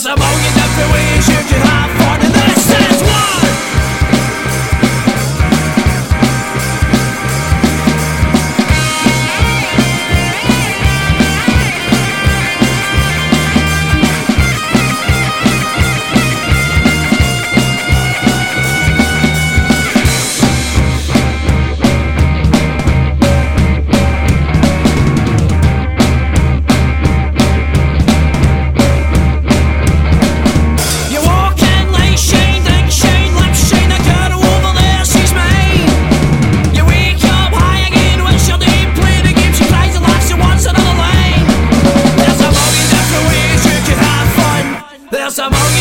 a million different ways you can have fun, and this is one. There's a million